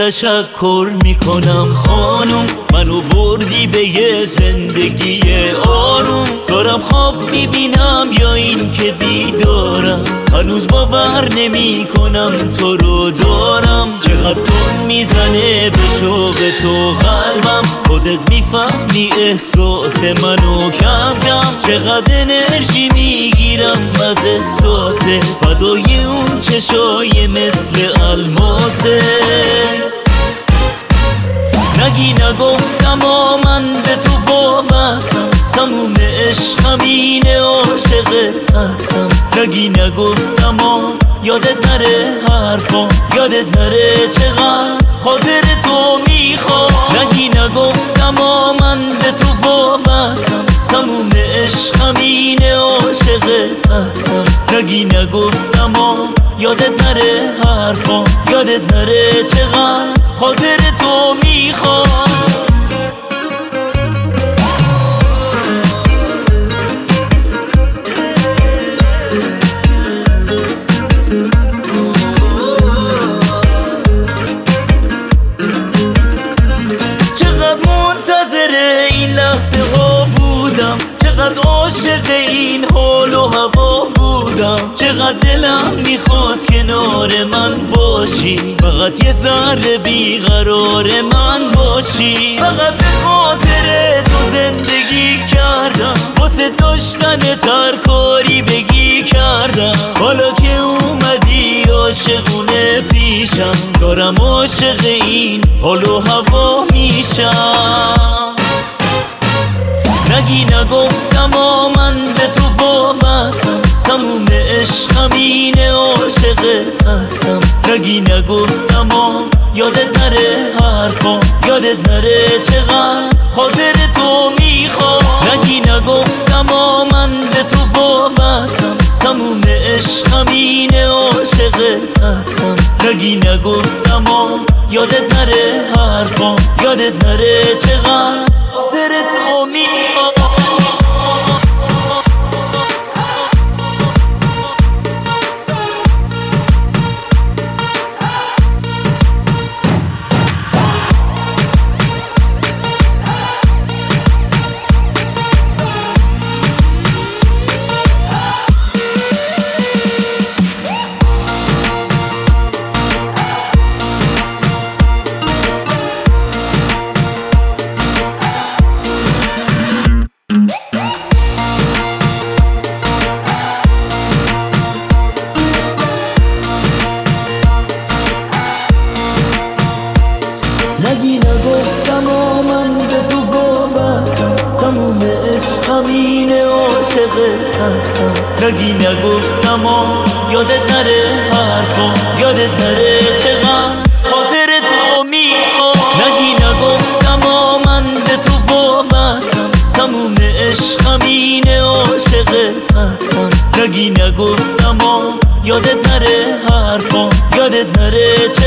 تشکر میکنم خانم، منو بردی به یه زندگی آروم. دارم خواب میبینم یا این که بیدارم، هنوز باور نمی کنم تو رو دارم. چقدر تون میزنه به شوق تو قلبم، خودت میفهمی احساس منو کم کم. چقدر انرژی میگیرم از احساس فدای اون چشای مثل الماسه. نگی نگفتم من به تو وابستم، تموم عشقم اینه عاشقت هستم. نگی نگفتم یادت نره حرفا، یادت نره چقدر خاطر تو میخوام. نگی نگفتم من به تو وابستم، تموم عشقم اینه عاشقت هستم. نگی نگفتم یادت نره حرفا، یادت نره چقدر خاطر تو میخوام. این لحظه ها بودم، چقدر عاشق این حال و هوا بودم. چقدر دلم میخواست کنار من باشی، فقط یه ذره بیقرار من باشی. فقط به خاطر تو زندگی کردم، واسه داشتن ترکاری بگی کردم. حالا که اومدی عاشقونه پیشم، دارم عاشق این حال و هوا میشم. نگی نگفتم من به تو وابستم، تموم عشقم اینه عاشقت هستم. نگی نگفتم یادت نره حرفا، یادت نره چقدر خاطر تو میخوام. نگی نگفتم من به تو وابستم، تموم عشقم اینه عاشقت هستم. نگی نگفتم یادت نره حرفا، یادت نره چقدر خاطر تو میخوام. نگی نگفتم من به تو وابستم، تموم عشقم اینه عاشقت هستم. نگی نگفتم یادت نره حرفا، یادت نره چقدر خاطر تو میخوام. نگی نگفتم من به تو وابستم، تموم عشقم اینه عاشقت هستم. نگی نگفتم یادت نره حرفا، یادت نره